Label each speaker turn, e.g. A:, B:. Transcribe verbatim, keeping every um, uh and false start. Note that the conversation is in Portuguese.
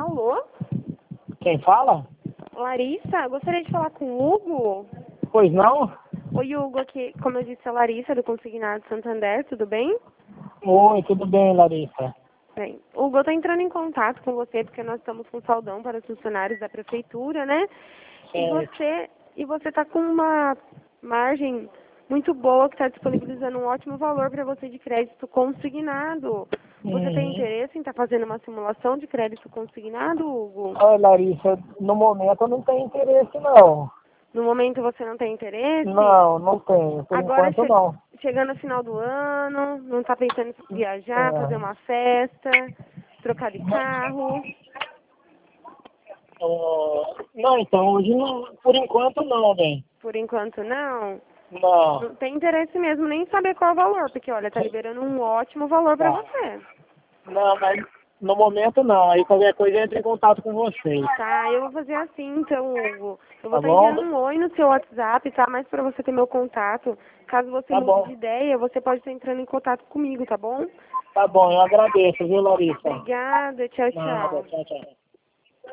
A: Alô?
B: Quem fala?
A: Larissa, gostaria de falar com o Hugo.
B: Pois não?
A: Oi, Hugo, aqui, como eu disse, a Larissa do Consignado Santander, tudo bem?
B: Oi, tudo bem, Larissa?
A: Bem, o Hugo, eu tô entrando em contato com você porque nós estamos com saldão para os funcionários da prefeitura, né? E
B: Certo.
A: você, e você tá com uma margem muito boa que está disponibilizando um ótimo valor para você de crédito consignado. Você tem
B: Uhum.
A: interesse em estar fazendo uma simulação de crédito consignado, Hugo?
B: Olha, Larissa, no momento eu não tenho interesse, não.
A: No momento você não tem interesse?
B: Não, não tenho. Por
A: Agora,
B: enquanto,
A: che
B: não.
A: chegando no final do ano, não está pensando em viajar, fazer
B: É,
A: uma festa, trocar de carro?
B: é, não, então, hoje, não, por enquanto, não, bem.
A: Por enquanto, não.
B: Não.
A: Não tem interesse mesmo nem em saber qual é o valor, porque, olha, tá liberando um ótimo valor para
B: Tá.
A: você.
B: Não, mas no momento, não. Aí qualquer coisa, eu entro em contato com vocês.
A: Tá, eu vou fazer assim, então, Hugo. Eu vou
B: Tá
A: estar
B: bom?
A: enviando um oi no seu WhatsApp, tá? Mas para você ter meu contato. Caso você
B: Tá
A: mude
B: bom.
A: de ideia, você pode estar entrando em contato comigo, tá bom?
B: Tá bom, eu agradeço, viu, Larissa?
A: Obrigada, tchau,
B: Nada,
A: tchau.
B: tchau, tchau.